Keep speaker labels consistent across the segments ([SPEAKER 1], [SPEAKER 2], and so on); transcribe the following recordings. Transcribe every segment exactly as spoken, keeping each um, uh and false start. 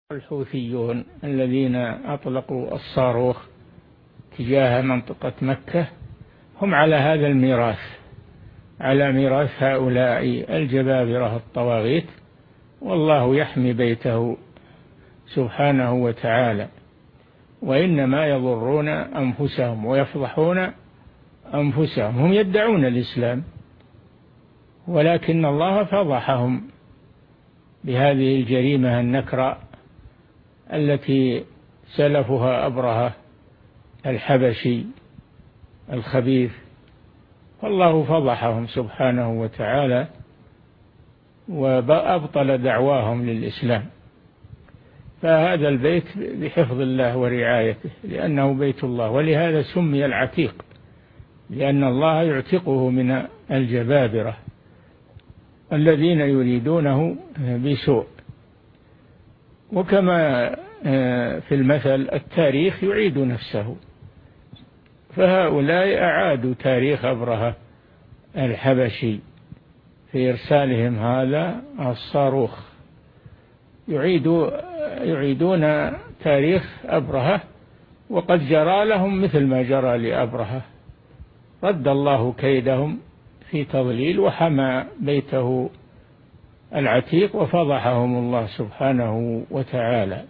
[SPEAKER 1] الحوثيون الذين أطلقوا الصاروخ تجاه منطقة مكة هم على هذا الميراث، على ميراث هؤلاء الجبابرة الطواغيت، والله يحمي بيته سبحانه وتعالى، وإنما يضرون أنفسهم ويفضحون أنفسهم. هم يدعون الإسلام ولكن الله فضحهم بهذه الجريمة النكراء التي سلفها أبرهة الحبشي الخبيث، فالله فضحهم سبحانه وتعالى وأبطل دعواهم للإسلام. فهذا البيت بحفظ الله ورعايته لأنه بيت الله، ولهذا سمي العتيق، لأن الله يعتقه من الجبابرة الذين يريدونه بسوء. وكما في المثل التاريخ يعيد نفسه، فهؤلاء أعادوا تاريخ أبرهة الحبشي في إرسالهم هذا الصاروخ، يعيدوا يعيدون تاريخ أبرهة، وقد جرى لهم مثل ما جرى لأبرهة. رد الله كيدهم في تضليل وحمى بيته العتيق وفضحهم الله سبحانه وتعالى.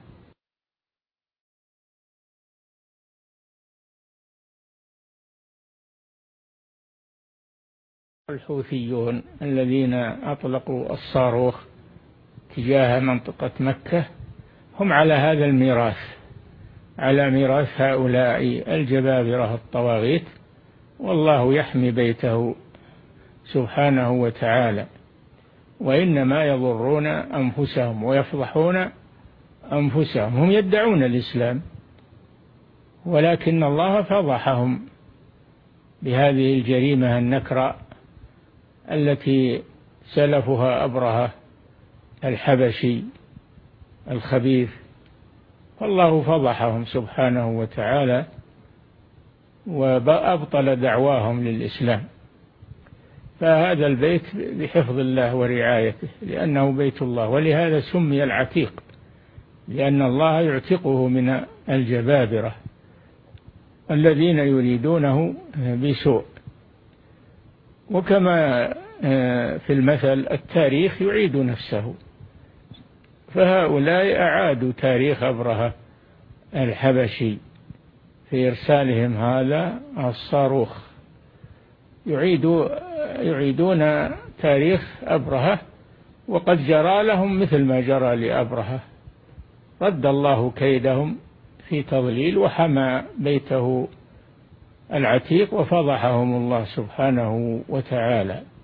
[SPEAKER 1] الحوثيون الذين أطلقوا الصاروخ تجاه منطقة مكة هم على هذا الميراث، على ميراث هؤلاء الجبابرة الطواغيت، والله يحمي بيته سبحانه وتعالى، وإنما يضرون أنفسهم ويفضحون أنفسهم. هم يدعون الإسلام ولكن الله فضحهم بهذه الجريمة النكراء التي سلفها أبرهة الحبشي الخبيث، فالله فضحهم سبحانه وتعالى وأبطل دعواهم للإسلام. فهذا البيت بحفظ الله ورعايته لأنه بيت الله، ولهذا سمي العتيق، لأن الله يعتقه من الجبابرة الذين يريدونه بسوء. وكما في المثل التاريخ يعيد نفسه، فهؤلاء أعادوا تاريخ أبرهة الحبشي في إرسالهم هذا الصاروخ، يعيدوا يعيدون تاريخ أبرهة، وقد جرى لهم مثل ما جرى لأبرهة. رد الله كيدهم في تضليل وحمى بيته العتيق وفضحهم الله سبحانه وتعالى.